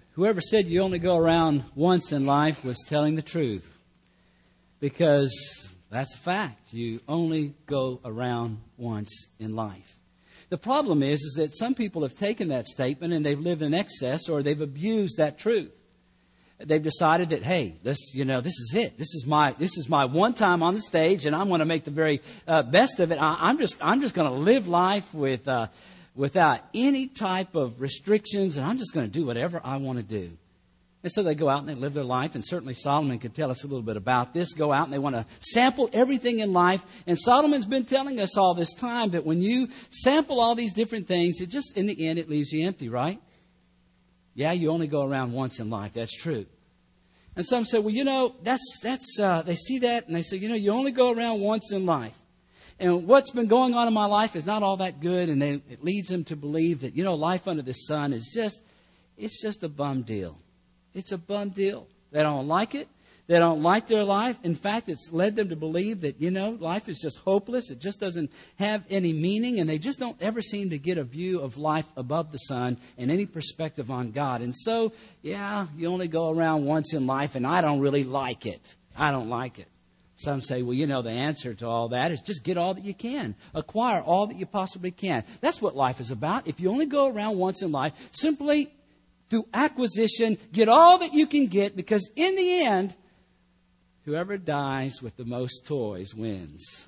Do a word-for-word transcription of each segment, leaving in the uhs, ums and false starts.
Whoever said you only go around once in life was telling the truth. Because that's a fact. You only go around once in life. The problem is, is that some people have taken that statement and they've lived in excess, or they've abused that truth. They've decided that, hey, this, you know, this is it. This is my, this is my one time on the stage, and I'm going to make the very uh, best of it. I, I'm just, I'm just going to live life with, uh, without any type of restrictions, and I'm just going to do whatever I want to do. And so they go out and they live their life, and certainly Solomon could tell us a little bit about this. Go out and they want to sample everything in life. And Solomon's been telling us all this time that when you sample all these different things, it just, in the end, it leaves you empty, right? Yeah, you only go around once in life. That's true. And some say, well, you know, that's, that's, uh, they see that and they say, you know, you only go around once in life. And what's been going on in my life is not all that good. And they, it leads them to believe that, you know, life under the sun is just, it's just a bum deal. It's a bum deal. They don't like it. They don't like their life. In fact, it's led them to believe that, you know, life is just hopeless. It just doesn't have any meaning. And they just don't ever seem to get a view of life above the sun and any perspective on God. And so, yeah, you only go around once in life, and I don't really like it. I don't like it. Some say, well, you know, the answer to all that is just get all that you can. Acquire all that you possibly can. That's what life is about. If you only go around once in life, simply through acquisition, get all that you can get, because in the end, whoever dies with the most toys wins.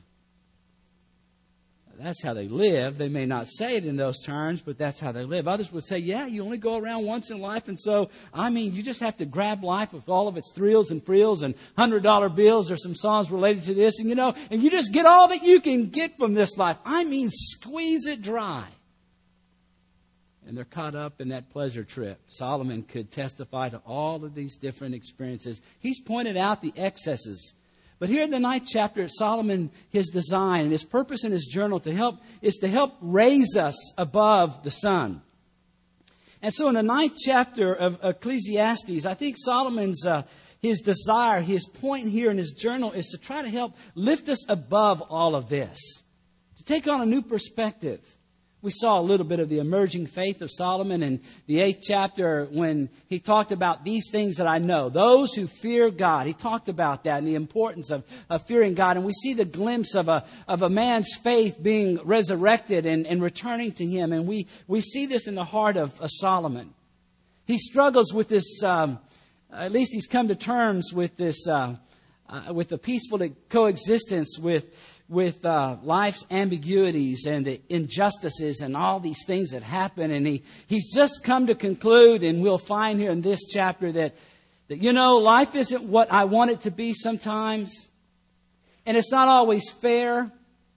That's how they live. They may not say it in those terms, but that's how they live. Others would say, yeah, you only go around once in life. And so, I mean, you just have to grab life with all of its thrills and frills and one hundred dollar bills. There's some songs related to this. And, you know, and you just get all that you can get from this life. I mean, squeeze it dry. And they're caught up in that pleasure trip. Solomon could testify to all of these different experiences. He's pointed out the excesses. But here in the ninth chapter, Solomon, his design and his purpose in his journal to help is to help raise us above the sun. And so in the ninth chapter of Ecclesiastes, I think Solomon's uh, his desire, his point here in his journal is to try to help lift us above all of this, to take on a new perspective. We saw a little bit of the emerging faith of Solomon in the eighth chapter when he talked about these things that I know. Those who fear God. He talked about that and the importance of, of fearing God. And we see the glimpse of a of a man's faith being resurrected and, and returning to him. And we, we see this in the heart of, of Solomon. He struggles with this, um, at least he's come to terms with this, uh, uh, with the peaceful coexistence with with uh, life's ambiguities and the injustices and all these things that happen. And he, he's just come to conclude, and we'll find here in this chapter that, that, you know, life isn't what I want it to be sometimes. And it's not always fair.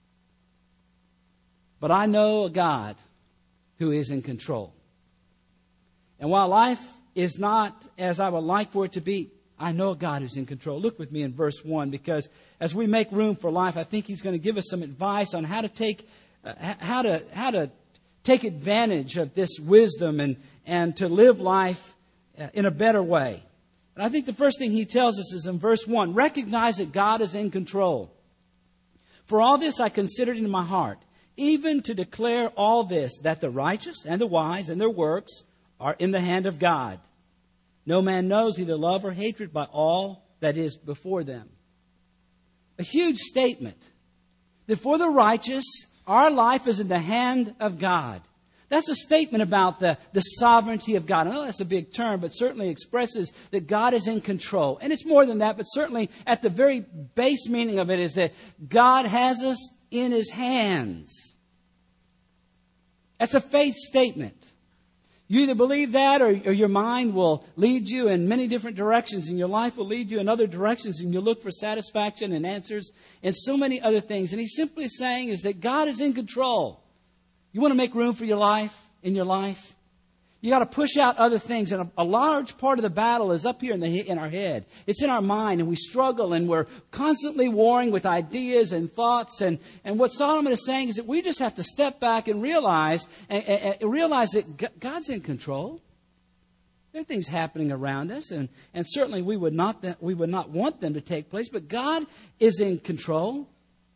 But I know a God who is in control. And while life is not as I would like for it to be, I know a God who's in control. Look with me in verse one, because as we make room for life, I think he's going to give us some advice on how to take, uh, how to how to take advantage of this wisdom and and to live life uh, in a better way. And I think the first thing he tells us is in verse one: recognize that God is in control. For all this I considered in my heart, even to declare all this, that the righteous and the wise and their works are in the hand of God. No man knows either love or hatred by all that is before them. A huge statement that for the righteous, our life is in the hand of God. That's a statement about the, the sovereignty of God. I know that's a big term, but certainly expresses that God is in control. And it's more than that, but certainly at the very base meaning of it is that God has us in His hands. That's a faith statement. You either believe that or, or your mind will lead you in many different directions, and your life will lead you in other directions, and you'll look for satisfaction and answers and so many other things. And he's simply saying is that God is in control. You want to make room for your life, in your life? You got to push out other things. And a, a large part of the battle is up here in, the, in our head. It's in our mind, and we struggle, and we're constantly warring with ideas and thoughts. And, and what Solomon is saying is that we just have to step back and realize, and, and, and realize that God's in control. There are things happening around us, and, and certainly we would not that we would not want them to take place, but God is in control.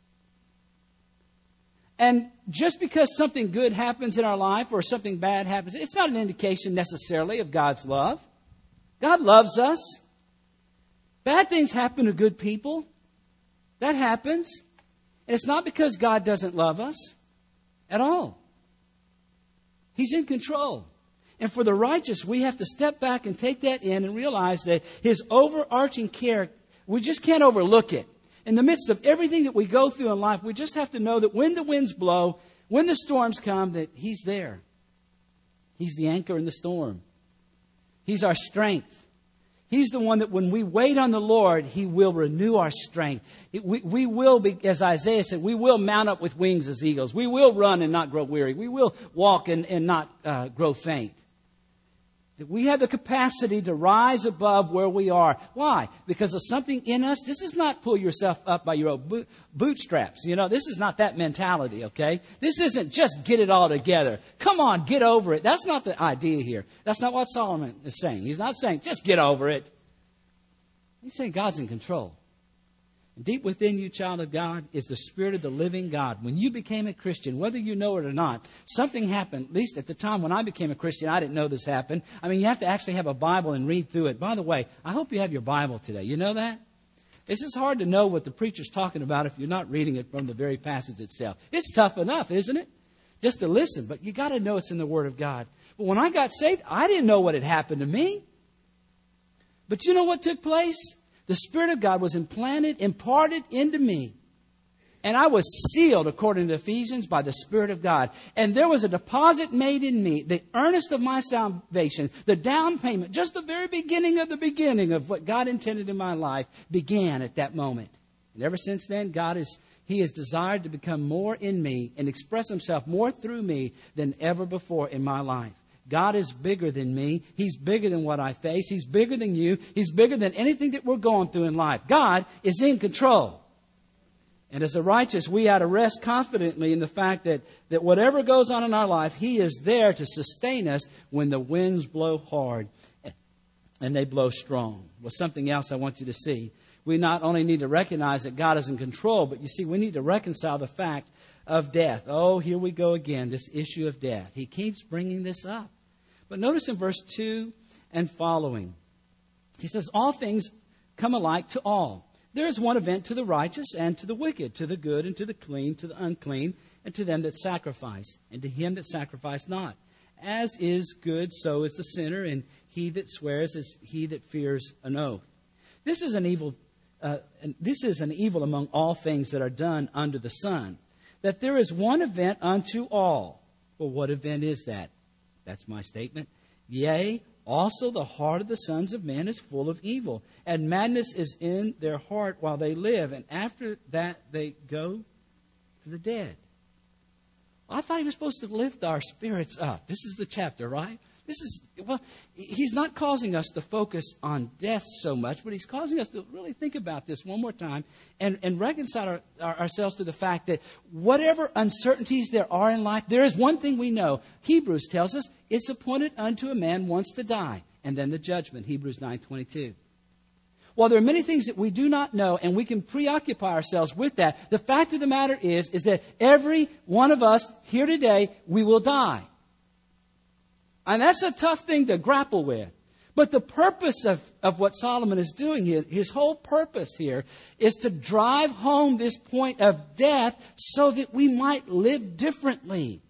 And just because something good happens in our life or something bad happens, it's not an indication necessarily of God's love. God loves us. Bad things happen to good people. That happens. And it's not because God doesn't love us at all. He's in control. And for the righteous, we have to step back and take that in and realize that His overarching care, we just can't overlook it. In the midst of everything that we go through in life, we just have to know that when the winds blow, when the storms come, that He's there. He's the anchor in the storm. He's our strength. He's the one that when we wait on the Lord, He will renew our strength. It, we, we will be, as Isaiah said, we will mount up with wings as eagles. We will run and not grow weary. We will walk and, and not uh, grow faint. That we have the capacity to rise above where we are. Why? Because of something in us. This is not pull yourself up by your own bootstraps. You know, this is not that mentality, okay? This isn't just get it all together. Come on, get over it. That's not the idea here. That's not what Solomon is saying. He's not saying just get over it. He's saying God's in control. Deep within you, child of God, is the Spirit of the living God. When you became a Christian, whether you know it or not, something happened. At least at the time when I became a Christian, I didn't know this happened. I mean, you have to actually have a Bible and read through it. By the way, I hope you have your Bible today. You know that? It's just hard to know what the preacher's talking about if you're not reading it from the very passage itself. It's tough enough, isn't it? Just to listen, but you got to know it's in the Word of God. But when I got saved, I didn't know what had happened to me. But you know what took place? The Spirit of God was implanted, imparted into me. And I was sealed, according to Ephesians, by the Spirit of God. And there was a deposit made in me, the earnest of my salvation, the down payment, just the very beginning of the beginning of what God intended in my life began at that moment. And ever since then, God is, He has desired to become more in me and express Himself more through me than ever before in my life. God is bigger than me. He's bigger than what I face. He's bigger than you. He's bigger than anything that we're going through in life. God is in control. And as the righteous, we ought to rest confidently in the fact that, that whatever goes on in our life, He is there to sustain us when the winds blow hard and they blow strong. Well, something else I want you to see. We not only need to recognize that God is in control, but you see, we need to reconcile the fact of death. Oh, here we go again, this issue of death. He keeps bringing this up. But notice in verse two and following, he says, all things come alike to all. There is one event to the righteous and to the wicked, to the good and to the clean, to the unclean, and to them that sacrifice, and to him that sacrifice not. As is good, so is the sinner, and he that swears is he that fears an oath. This is an evil, uh, this is an evil among all things that are done under the sun, that there is one event unto all. Well, what event is that? That's my statement. Yea, also the heart of the sons of men is full of evil, and madness is in their heart while they live, and after that they go to the dead. Well, I thought he was supposed to lift our spirits up. This is the chapter, right? This is, well, he's not causing us to focus on death so much, but he's causing us to really think about this one more time and, and reconcile our, our, ourselves to the fact that whatever uncertainties there are in life, there is one thing we know. Hebrews tells us it's appointed unto a man once to die, and then the judgment, Hebrews nine twenty-two. While there are many things that we do not know, and we can preoccupy ourselves with that, the fact of the matter is, is that every one of us here today, we will die. And that's a tough thing to grapple with. But the purpose of, of what Solomon is doing here, his whole purpose here, is to drive home this point of death so that we might live differently.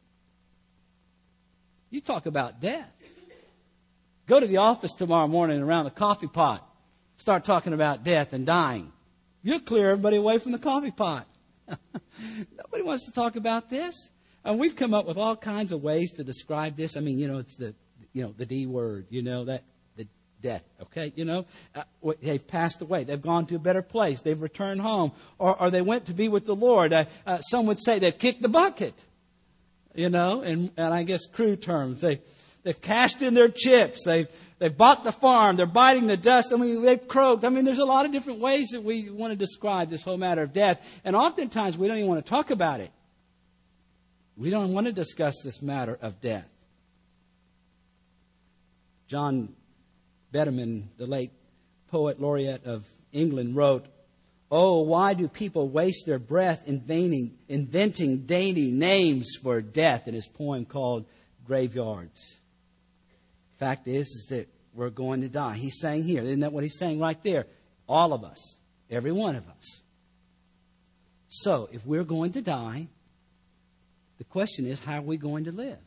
You talk about death. Go to the office tomorrow morning around the coffee pot. Start talking about death and dying. You'll clear everybody away from the coffee pot. Nobody wants to talk about this. And we've come up with all kinds of ways to describe this. I mean, you know, it's the, you know, the D word, you know, that, the death, okay? You know, uh, they've passed away. They've gone to a better place. They've returned home. Or, or they went to be with the Lord. Uh, uh, some would say they've kicked the bucket, you know, and, and I guess crude terms. They, they've cashed in their chips. They've, they've bought the farm. They're biting the dust. I mean, they've croaked. I mean, there's a lot of different ways that we want to describe this whole matter of death. And oftentimes we don't even want to talk about it. We don't want to discuss this matter of death. John Betterman, the late poet laureate of England, wrote, "Oh, why do people waste their breath inventing, inventing dainty names for death," in his poem called Graveyards. Fact is, is that we're going to die. He's saying here, isn't that what he's saying right there? All of us, every one of us. So, if we're going to die, the question is, how are we going to live?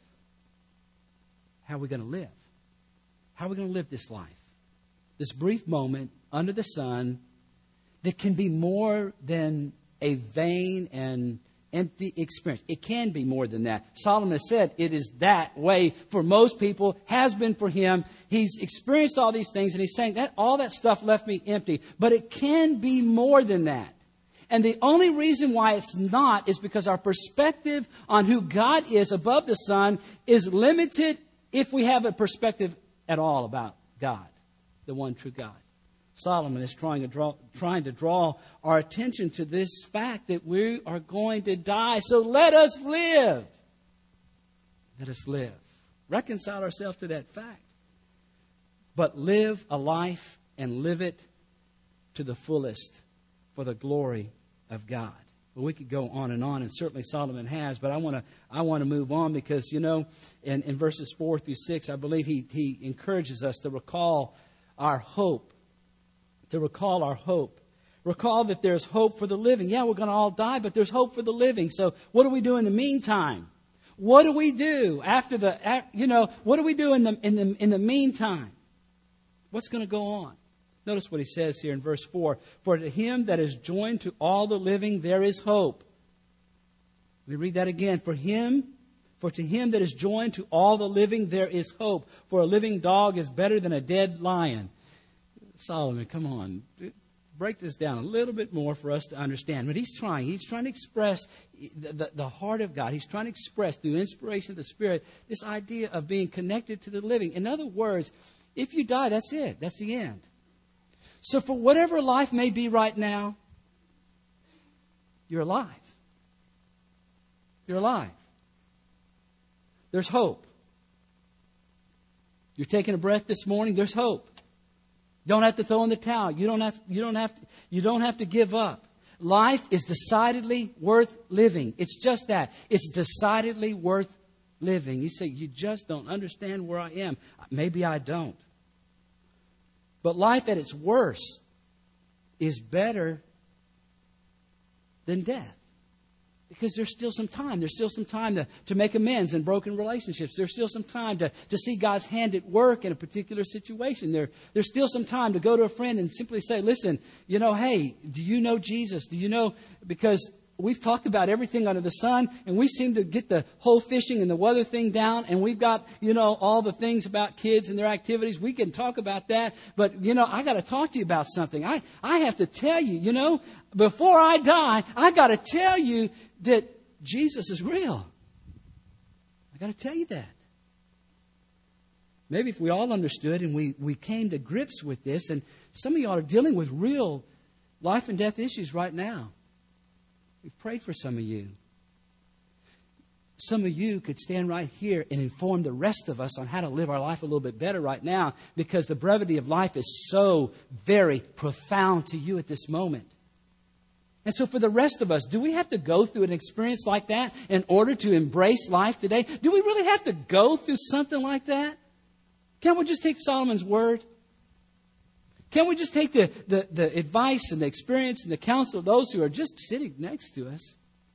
How are we going to live? How are we going to live this life? This brief moment under the sun that can be more than a vain and empty experience. It can be more than that. Solomon said it is that way for most people, has been for him. He's experienced all these things, and he's saying that all that stuff left me empty. But it can be more than that. And the only reason why it's not is because our perspective on who God is above the sun is limited if we have a perspective at all about God, the one true God. Solomon is trying to draw, trying to draw our attention to this fact that we are going to die. So let us live. Let us live. Reconcile ourselves to that fact. But live a life and live it to the fullest for the glory of God. Well, we could go on and on, and certainly Solomon has, but I want to I want to move on because, you know, in, in verses four through six, I believe he, he encourages us to recall our hope. To recall our hope. Recall that there's hope for the living. Yeah, we're going to all die, but there's hope for the living. So what do we do in the meantime? What do we do after the, you know, what do we do in the, in the, in the meantime? What's going to go on? Notice what he says here in verse four. For to him that is joined to all the living, there is hope. Let me read that again. For him, for to him that is joined to all the living, there is hope. For a living dog is better than a dead lion. Solomon, come on. Break this down a little bit more for us to understand. But he's trying. He's trying to express the, the, the heart of God. He's trying to express through inspiration of the Spirit this idea of being connected to the living. In other words, if you die, that's it. That's the end. So for whatever life may be right now, you're alive. You're alive. There's hope. You're taking a breath this morning, there's hope. Don't have to throw in the towel. You don't have to, you don't have to, you don't have to give up. Life is decidedly worth living. It's just that. It's decidedly worth living. You say, you just don't understand where I am. Maybe I don't. But life at its worst is better than death. Because there's still some time. There's still some time to, to make amends in broken relationships. There's still some time to, to see God's hand at work in a particular situation. There, there's still some time to go to a friend and simply say, listen, you know, hey, do you know Jesus? Do you know? Because we've talked about everything under the sun, and we seem to get the whole fishing and the weather thing down, and we've got, you know, all the things about kids and their activities. We can talk about that, but, you know, I got to talk to you about something. I, I have to tell you, you know, before I die, I got to tell you that Jesus is real. I got to tell you that. Maybe if we all understood and we, we came to grips with this, and some of y'all are dealing with real life and death issues right now. We've prayed for some of you. Some of you could stand right here and inform the rest of us on how to live our life a little bit better right now, because the brevity of life is so very profound to you at this moment. And so for the rest of us, do we have to go through an experience like that in order to embrace life today? Do we really have to go through something like that? Can't we just take Solomon's word? Can't we just take the, the, the advice and the experience and the counsel of those who are just sitting next to us?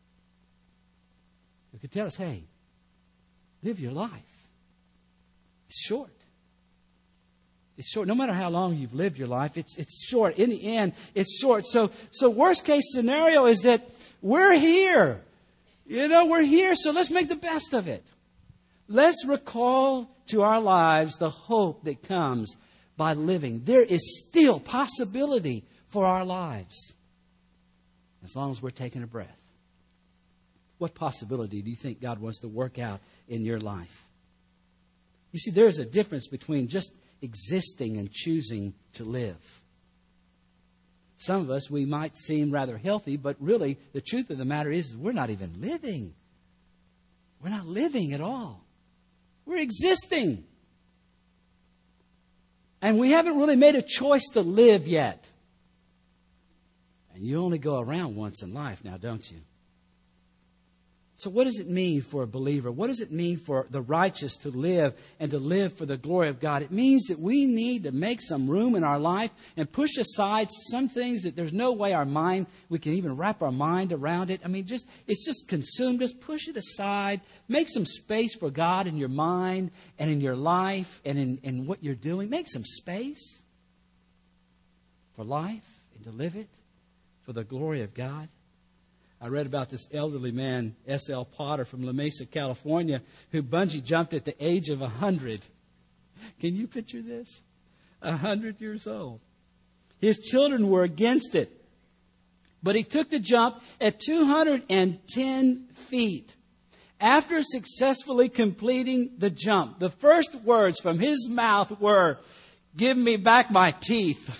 Who could tell us, hey, live your life. It's short. It's short. No matter how long you've lived your life, it's it's short. In the end, it's short. So, so worst case scenario is that we're here. You know, we're here, so let's make the best of it. Let's recall to our lives the hope that comes by living. There is still possibility for our lives as long as we're taking a breath. What possibility do you think God wants to work out in your life? You see, there's a difference between just existing and choosing to live. Some of us, we might seem rather healthy, but really the truth of the matter is we're not even living. We're not living at all. We're existing. And we haven't really made a choice to live yet. And you only go around once in life now, don't you? So what does it mean for a believer? What does it mean for the righteous to live and to live for the glory of God? It means that we need to make some room in our life and push aside some things that there's no way our mind, we can even wrap our mind around it. I mean, just it's just consumed. Just push it aside. Make some space for God in your mind and in your life and in, in what you're doing. Make some space for life and to live it for the glory of God. I read about this elderly man, S L Potter from La Mesa, California, who bungee jumped at the age of one hundred. Can you picture this? one hundred years old. His children were against it. But he took the jump at two hundred ten feet. After successfully completing the jump, the first words from his mouth were, "Give me back my teeth."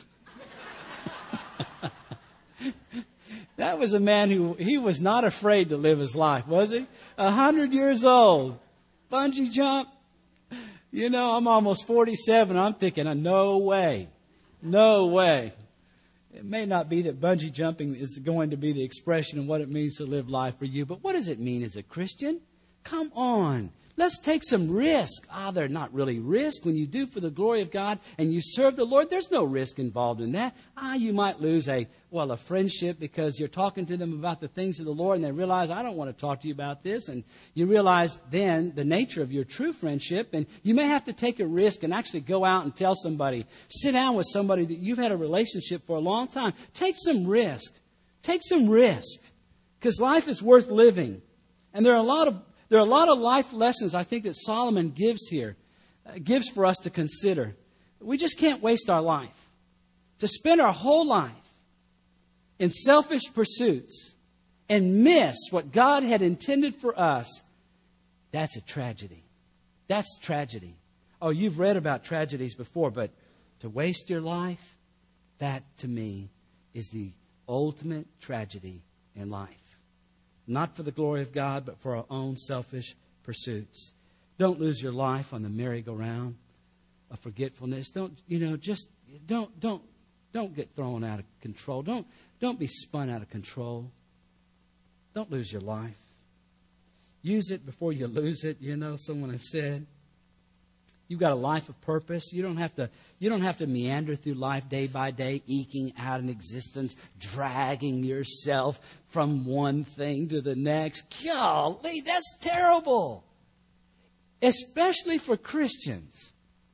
That was a man who, he was not afraid to live his life, was he? A hundred years old. Bungee jump. You know, I'm almost forty-seven. I'm thinking, no way. No way. It may not be that bungee jumping is going to be the expression of what it means to live life for you, but what does it mean as a Christian? Come on. Let's take some risk. Ah, they're not really risk. When you do for the glory of God and you serve the Lord, there's no risk involved in that. Ah, you might lose a, well, a friendship because you're talking to them about the things of the Lord and they realize, I don't want to talk to you about this. And you realize then the nature of your true friendship. And you may have to take a risk and actually go out and tell somebody, sit down with somebody that you've had a relationship for a long time. Take some risk. Take some risk. Because life is worth living. And there are a lot of There are a lot of life lessons I think that Solomon gives here, uh, gives for us to consider. We just can't waste our life. To spend our whole life in selfish pursuits and miss what God had intended for us, that's a tragedy. That's tragedy. Oh, you've read about tragedies before, but to waste your life, that to me is the ultimate tragedy in life. Not for the glory of God, but for our own selfish pursuits. Don't lose your life on the merry-go-round of forgetfulness. Don't, you know, just don't, don't, don't get thrown out of control. Don't, don't be spun out of control. Don't lose your life. Use it before you lose it. You know, someone has said. You've got a life of purpose. You don't have to, you don't have to meander through life day by day, eking out an existence, dragging yourself from one thing to the next. Golly, that's terrible. Especially for Christians.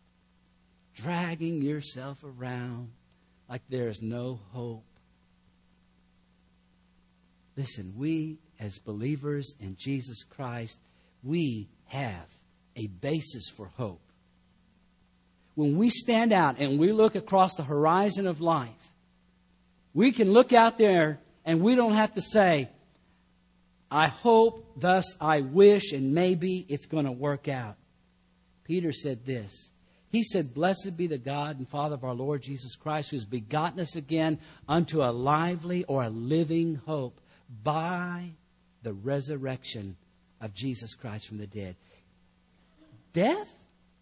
Dragging yourself around like there is no hope. Listen, we as believers in Jesus Christ, we have a basis for hope. When we stand out and we look across the horizon of life, we can look out there and we don't have to say, I hope, thus I wish, and maybe it's going to work out. Peter said this. He said, blessed be the God and Father of our Lord Jesus Christ, who has begotten us again unto a lively or a living hope by the resurrection of Jesus Christ from the dead. Death?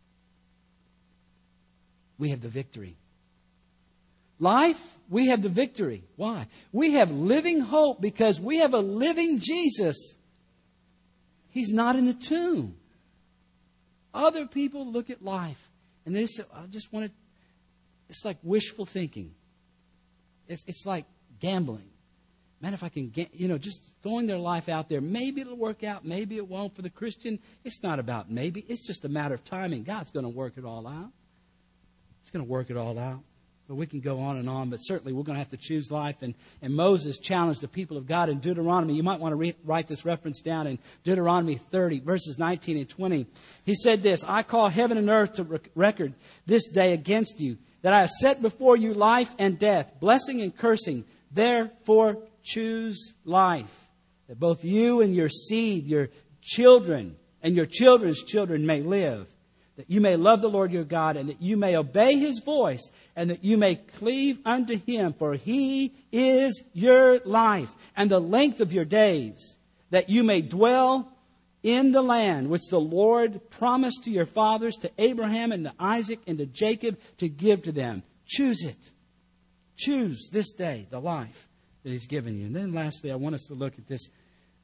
We have the victory. Life, we have the victory. Why? We have living hope because we have a living Jesus. He's not in the tomb. Other people look at life and they say, I just want to, it's like wishful thinking. It's, it's like gambling. Man, if I can get, you know, just throwing their life out there, maybe it'll work out, maybe it won't. For the Christian, it's not about maybe. It's just a matter of timing. God's going to work it all out. It's going to work it all out. But we can go on and on, but certainly we're going to have to choose life. And, and Moses challenged the people of God in Deuteronomy. You might want to re- write this reference down in Deuteronomy thirty, verses nineteen and twenty. He said this, I call heaven and earth to rec- record this day against you, that I have set before you life and death, blessing and cursing. Therefore choose life, that both you and your seed, your children, and your children's children may live, that you may love the Lord your God, and that you may obey His voice, and that you may cleave unto Him, for He is your life, and the length of your days, that you may dwell in the land which the Lord promised to your fathers, to Abraham and to Isaac and to Jacob, to give to them. Choose it. Choose this day the life that He's given you. And then lastly, I want us to look at this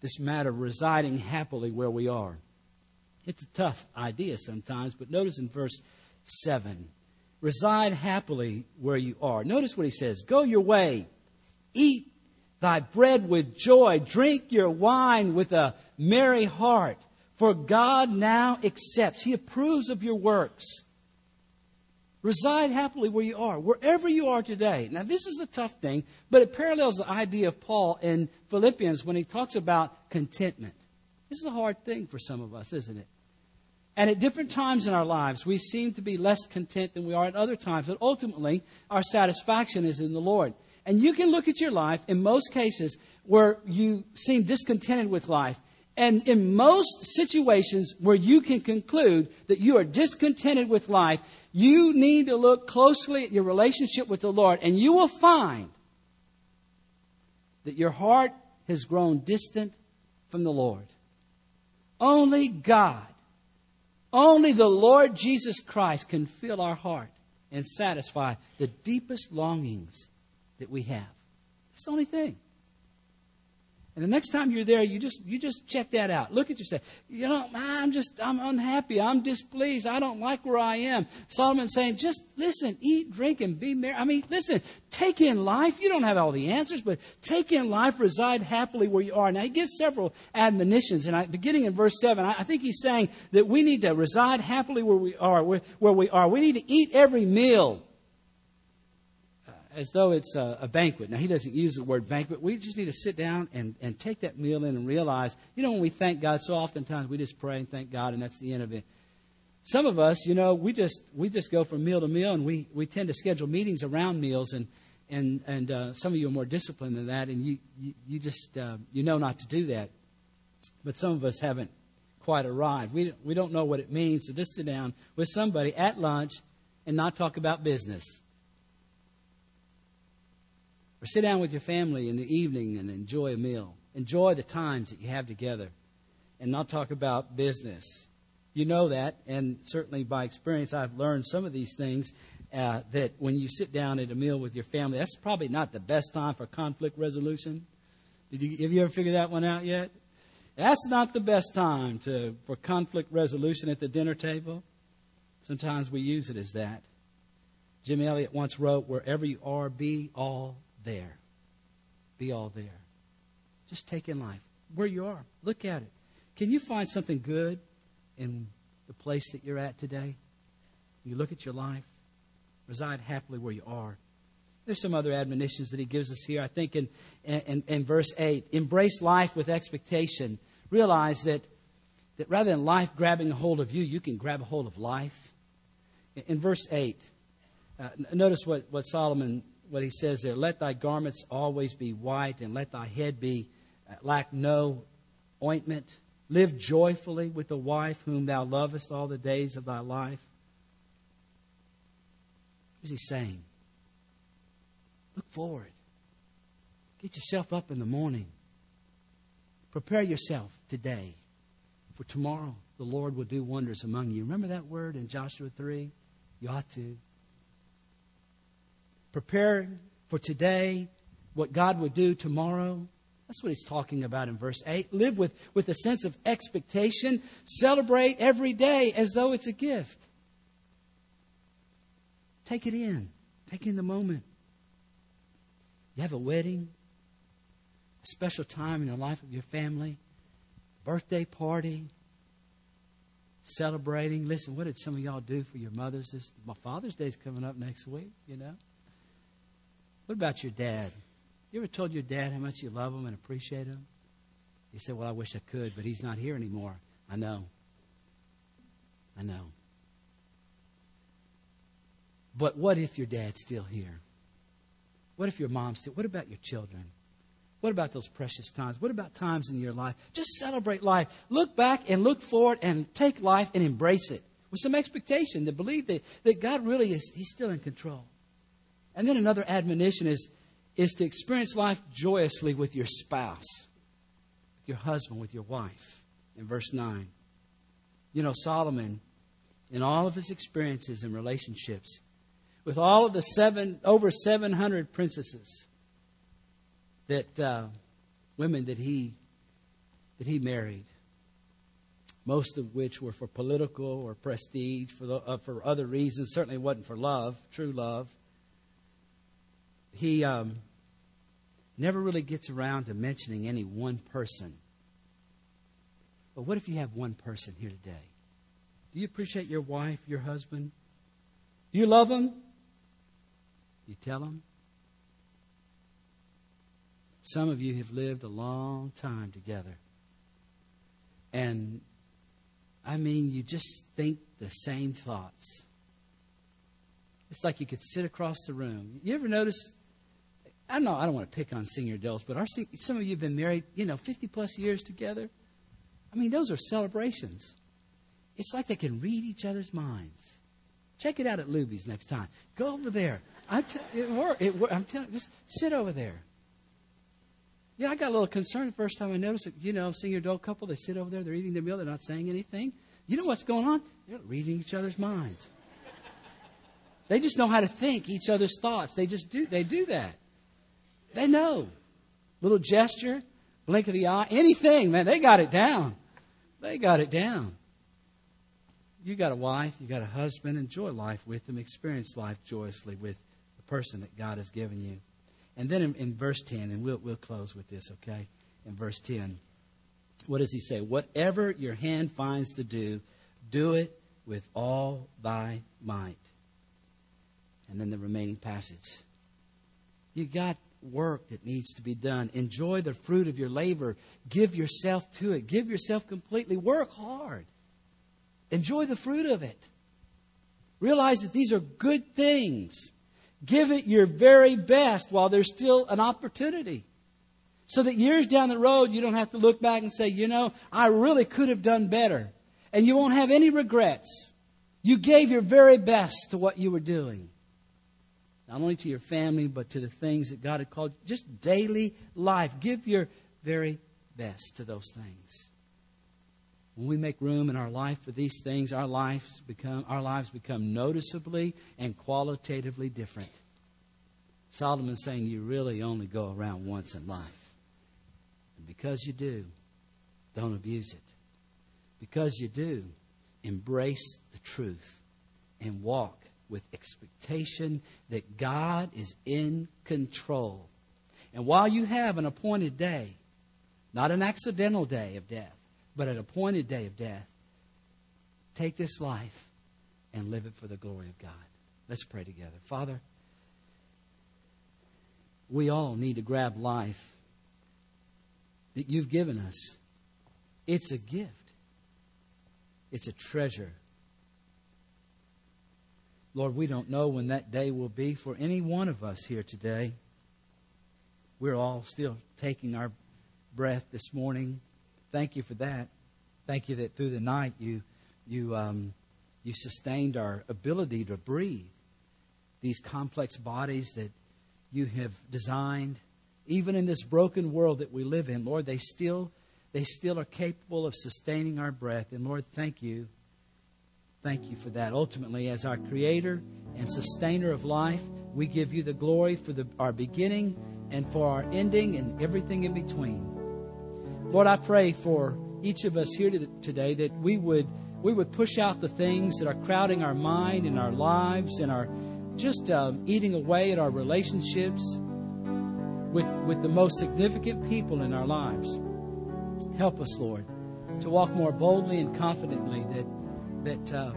this matter of residing happily where we are. It's a tough idea sometimes, but notice in verse seven, reside happily where you are. Notice what he says. Go your way, eat thy bread with joy, drink your wine with a merry heart, for God now accepts, He approves of your works. Reside happily where you are, wherever you are today. Now, this is a tough thing, but it parallels the idea of Paul in Philippians when he talks about contentment. This is a hard thing for some of us, isn't it? And at different times in our lives, we seem to be less content than we are at other times. But ultimately, our satisfaction is in the Lord. And you can look at your life in most cases where you seem discontented with life. And in most situations where you can conclude that you are discontented with life, you need to look closely at your relationship with the Lord. And you will find that your heart has grown distant from the Lord. Only God, only the Lord Jesus Christ can fill our heart and satisfy the deepest longings that we have. It's the only thing. And the next time you're there, you just you just check that out. Look at yourself. You know, I'm just, I'm unhappy. I'm displeased. I don't like where I am. Solomon's saying, just listen, eat, drink, and be merry. I mean, listen, take in life. You don't have all the answers, but take in life, reside happily where you are. Now, he gives several admonitions. And I, beginning in verse seven, I, I think he's saying that we need to reside happily where we are, where, where we are. We need to eat every meal as though it's a, a banquet. Now, he doesn't use the word banquet. We just need to sit down and, and take that meal in and realize, you know, when we thank God, so oftentimes we just pray and thank God, and that's the end of it. Some of us, you know, we just we just go from meal to meal, and we, we tend to schedule meetings around meals, and and and uh, some of you are more disciplined than that, and you you, you just uh, you know not to do that. But some of us haven't quite arrived. We we don't know what it means to just sit down with somebody at lunch and not talk about business. Or sit down with your family in the evening and enjoy a meal. Enjoy the times that you have together and not talk about business. You know that, and certainly by experience I've learned some of these things, uh, that when you sit down at a meal with your family, that's probably not the best time for conflict resolution. Did you, have you ever figured that one out yet? That's not the best time to for conflict resolution at the dinner table. Sometimes we use it as that. Jim Elliot once wrote, wherever you are, be all there. Be all there. Just take in life where you are. Look at it. Can you find something good in the place that you're at today? You look at your life. Reside happily where you are. There's some other admonitions that he gives us here. I think in, in, in verse eight, embrace life with expectation. Realize that, that rather than life grabbing a hold of you, you can grab a hold of life. In, in verse eight, uh, notice what, what Solomon what he says there, let thy garments always be white, and let thy head be uh, lack no ointment. Live joyfully with the wife whom thou lovest all the days of thy life. What is he saying? Look forward. Get yourself up in the morning. Prepare yourself today, for tomorrow the Lord will do wonders among you. Remember that word in Joshua three? You ought to. Prepare for today what God will do tomorrow. That's what he's talking about in verse eight. Live with, with a sense of expectation. Celebrate every day as though it's a gift. Take it in. Take in the moment. You have a wedding, a special time in the life of your family, birthday party, celebrating. Listen, what did some of y'all do for your mothers? This, my Father's Day is coming up next week, you know. What about your dad? You ever told your dad how much you love him and appreciate him? He said, well, I wish I could, but he's not here anymore. I know. I know. But what if your dad's still here? What if your mom's still? What about your children? What about those precious times? What about times in your life? Just celebrate life. Look back and look forward and take life and embrace it with some expectation to believe that, that God really is, He's still in control. And then another admonition is, is to experience life joyously with your spouse, with your husband, with your wife. In verse nine. You know, Solomon, in all of his experiences and relationships, with all of the seven, over seven hundred princesses, that uh, women that he that he married, most of which were for political or prestige, for, the, uh, for other reasons. Certainly wasn't for love, true love. He um, never really gets around to mentioning any one person. But what if you have one person here today? Do you appreciate your wife, your husband? Do you love them? You tell them? Some of you have lived a long time together. And, I mean, you just think the same thoughts. It's like you could sit across the room. You ever notice, I don't know, I don't want to pick on senior adults, but our, some of you have been married, you know, fifty plus years together. I mean, those are celebrations. It's like they can read each other's minds. Check it out at Luby's next time. Go over there. I t- it work, it work, I'm telling you, just sit over there. Yeah, I got a little concerned the first time I noticed it. You know, senior adult couple, they sit over there, they're eating their meal, they're not saying anything. You know what's going on? They're reading each other's minds. They just know how to think each other's thoughts. They just do, they do that. They know. Little gesture, blink of the eye, anything, man, they got it down. They got it down. You got a wife, you got a husband, enjoy life with them, experience life joyously with the person that God has given you. And then in, in verse ten, and we'll, we'll close with this, okay? In verse ten, what does he say? Whatever your hand finds to do, do it with all thy might. And then the remaining passage. You got work that needs to be done. Enjoy the fruit of your labor. Give yourself to it. Give yourself completely. Work hard. Enjoy the fruit of it. Realize that these are good things. Give it your very best while there's still an opportunity. So that years down the road, you don't have to look back and say, you know, I really could have done better. And you won't have any regrets. You gave your very best to what you were doing. Not only to your family, but to the things that God had called. Just daily life. Give your very best to those things. When we make room in our life for these things, our lives become our lives become noticeably and qualitatively different. Solomon's saying you really only go around once in life. And because you do, don't abuse it. Because you do, embrace the truth and walk with expectation that God is in control. And while you have an appointed day, not an accidental day of death, but an appointed day of death, take this life and live it for the glory of God. Let's pray together. Father, we all need to grab life that you've given us. It's a gift. It's a treasure. Lord, we don't know when that day will be for any one of us here today. We're all still taking our breath this morning. Thank you for that. Thank you that through the night you you um, you sustained our ability to breathe. These complex bodies that you have designed, even in this broken world that we live in, Lord, they still they still are capable of sustaining our breath. And Lord, thank you. Thank you for that. Ultimately, as our Creator and Sustainer of life, we give you the glory for the, our beginning and for our ending and everything in between. Lord, I pray for each of us here today that we would we would push out the things that are crowding our mind and our lives and are just um, eating away at our relationships with, with the most significant people in our lives. Help us, Lord, to walk more boldly and confidently that that uh,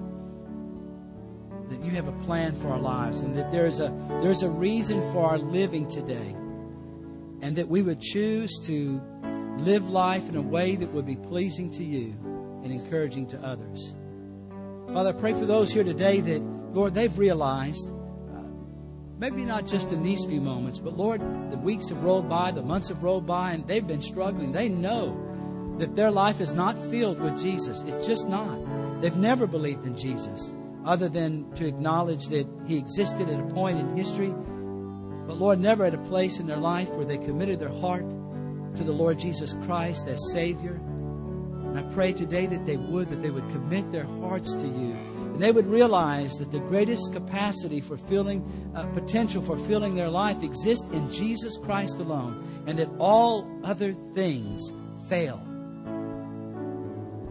that you have a plan for our lives and that there's a there's a reason for our living today, and that we would choose to live life in a way that would be pleasing to you and encouraging to others. Father, I pray for those here today that, Lord, they've realized, uh, maybe not just in these few moments, but Lord, the weeks have rolled by, the months have rolled by, and they've been struggling. They know that their life is not filled with Jesus. It's just not. They've never believed in Jesus other than to acknowledge that He existed at a point in history, but Lord, never at a place in their life where they committed their heart to the Lord Jesus Christ as Savior. And I pray today that they would, that they would commit their hearts to you. And they would realize that the greatest capacity for filling, uh, potential for filling their life exists in Jesus Christ alone. And that all other things fail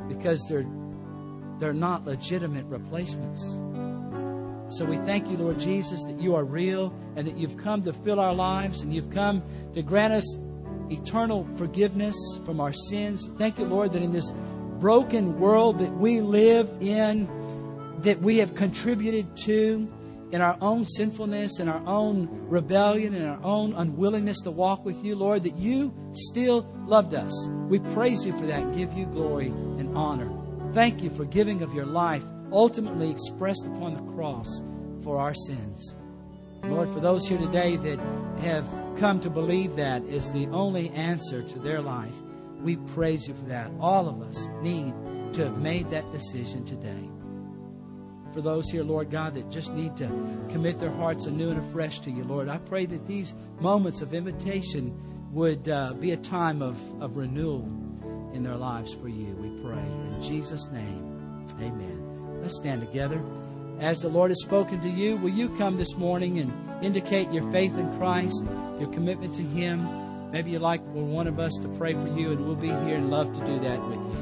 because they're, they're not legitimate replacements. So we thank you, Lord Jesus, that you are real and that you've come to fill our lives and you've come to grant us eternal forgiveness from our sins. Thank you, Lord, that in this broken world that we live in, that we have contributed to in our own sinfulness, in our own rebellion, in our own unwillingness to walk with you, Lord, that you still loved us. We praise you for that and give you glory and honor. Thank you for giving of your life, ultimately expressed upon the cross for our sins. Lord, for those here today that have come to believe that is the only answer to their life, we praise you for that. All of us need to have made that decision today. For those here, Lord God, that just need to commit their hearts anew and afresh to you, Lord, I pray that these moments of invitation would uh, be a time of, of renewal in their lives for you, we pray. In Jesus' name, amen. Let's stand together. As the Lord has spoken to you, will you come this morning and indicate your faith in Christ, your commitment to Him? Maybe you'd like for one of us to pray for you, and we'll be here and love to do that with you.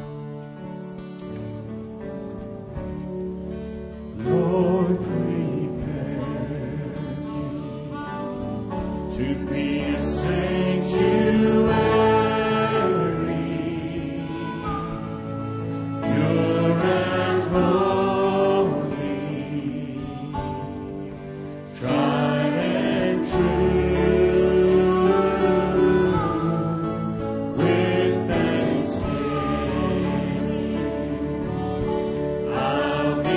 Lord, prepare me to be a sanctuary, pure and holy, tried and true, with thanksgiving. I'll be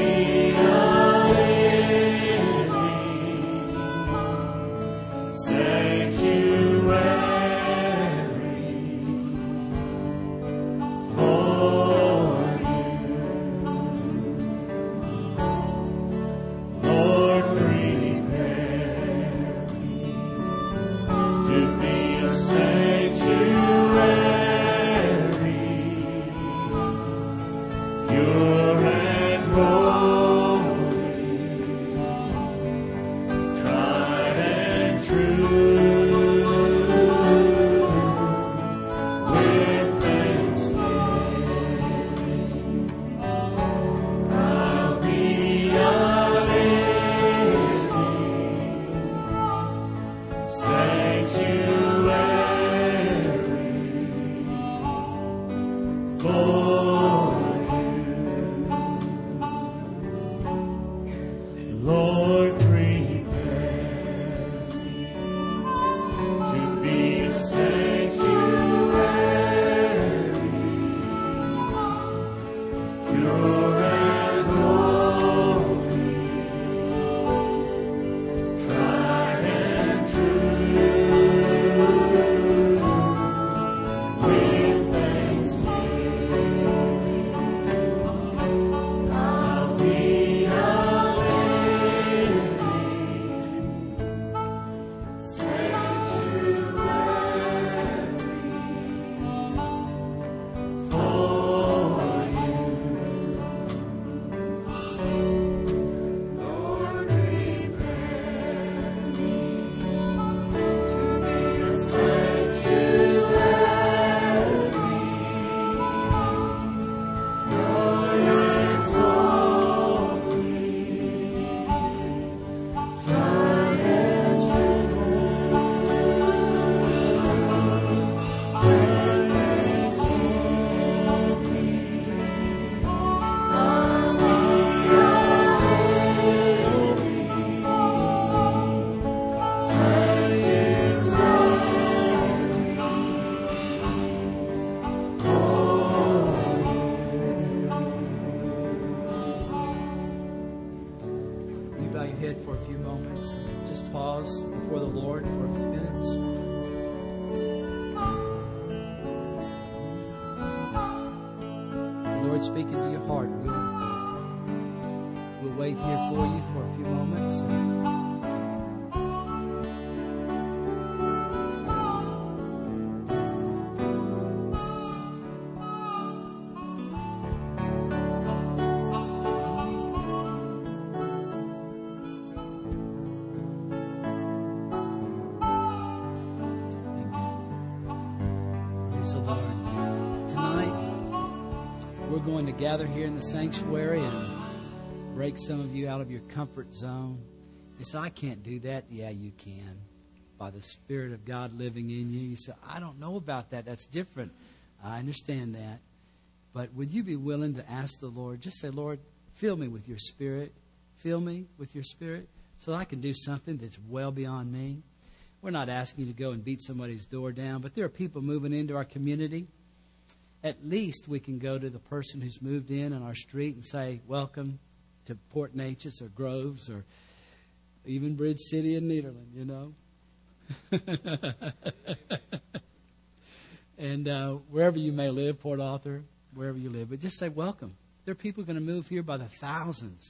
speaking to your heart, we'll, we'll wait here for you for a few moments. going to gather here in the sanctuary and break some of you out of your comfort zone. You say, I can't do that. Yeah, you can. By the Spirit of God living in you. You say, I don't know about that. That's different. I understand that. But would you be willing to ask the Lord, just say, Lord, fill me with your Spirit. Fill me with your Spirit so I can do something that's well beyond me. We're not asking you to go and beat somebody's door down, but there are people moving into our community. At least we can go to the person who's moved in on our street and say, welcome to Port Neches or Groves or even Bridge City and Nederland, you know. And uh, wherever you may live, Port Arthur, wherever you live, but just say welcome. There are people going to move here by the thousands.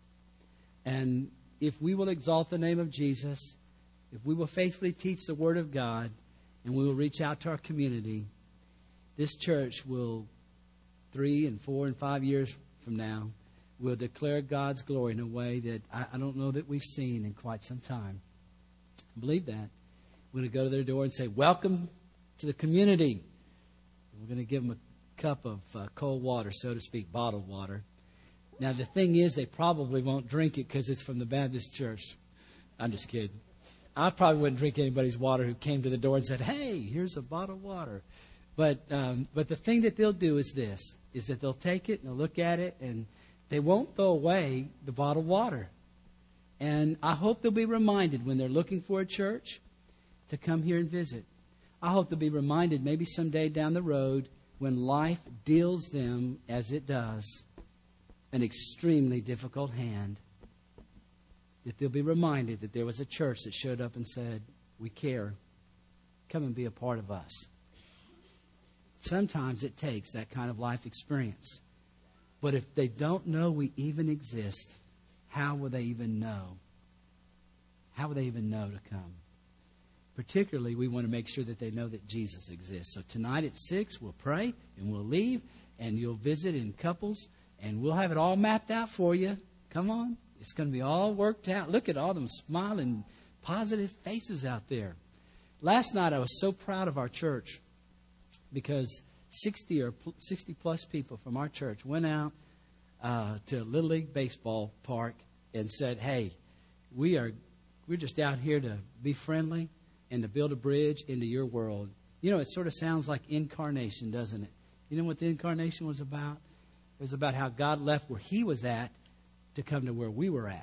And if we will exalt the name of Jesus, if we will faithfully teach the Word of God, and we will reach out to our community, this church will, three and four and five years from now, will declare God's glory in a way that I, I don't know that we've seen in quite some time. I believe that. We're going to go to their door and say, welcome to the community. We're going to give them a cup of uh, cold water, so to speak, bottled water. Now, the thing is, they probably won't drink it because it's from the Baptist church. I'm just kidding. I probably wouldn't drink anybody's water who came to the door and said, hey, here's a bottle of water. But um, but the thing that they'll do is this, is that they'll take it and they'll look at it and they won't throw away the bottled water. And I hope they'll be reminded when they're looking for a church to come here and visit. I hope they'll be reminded maybe someday down the road when life deals them, as it does, an extremely difficult hand, that they'll be reminded that there was a church that showed up and said, we care. Come and be a part of us. Sometimes it takes that kind of life experience. But if they don't know we even exist, how will they even know? How will they even know to come? Particularly, we want to make sure that they know that Jesus exists. So tonight at six, we'll pray and we'll leave, and you'll visit in couples, and we'll have it all mapped out for you. Come on. It's going to be all worked out. Look at all them smiling, positive faces out there. Last night, I was so proud of our church because sixty or sixty plus people from our church went out uh, to a Little League baseball park and said, hey, we are we're just out here to be friendly and to build a bridge into your world. You know, it sort of sounds like incarnation, doesn't it? You know what the incarnation was about? It was about how God left where he was at to come to where we were at.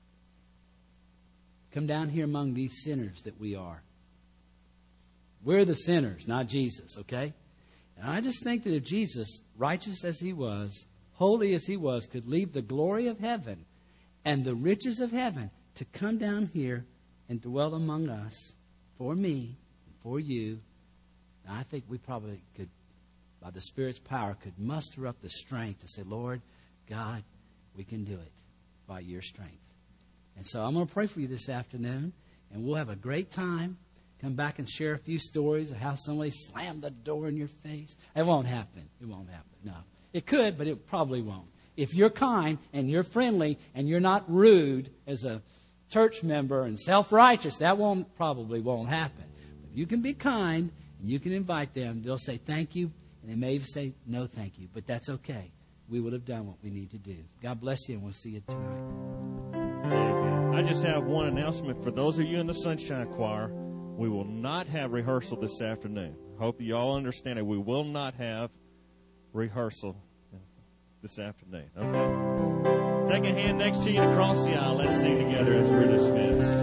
Come down here among these sinners that we are. We're the sinners, not Jesus, okay? And I just think that if Jesus, righteous as he was, holy as he was, could leave the glory of heaven and the riches of heaven to come down here and dwell among us for me and for you, I think we probably could, by the Spirit's power, could muster up the strength to say, Lord, God, we can do it by your strength. And so I'm going to pray for you this afternoon, and we'll have a great time. Come back and share a few stories of how somebody slammed the door in your face. It won't happen. It won't happen. No. It could, but it probably won't. If you're kind and you're friendly and you're not rude as a church member and self-righteous, that won't probably won't happen. But if you can be kind and you can invite them, they'll say thank you, and they may even say no thank you. But that's okay. We will have done what we need to do. God bless you, and we'll see you tonight. Amen. I just have one announcement for those of you in the Sunshine Choir. We will not have rehearsal this afternoon. Hope you all understand it. We will not have rehearsal this afternoon. Okay? Take a hand next to you and across the aisle. Let's sing together as we're dismissed.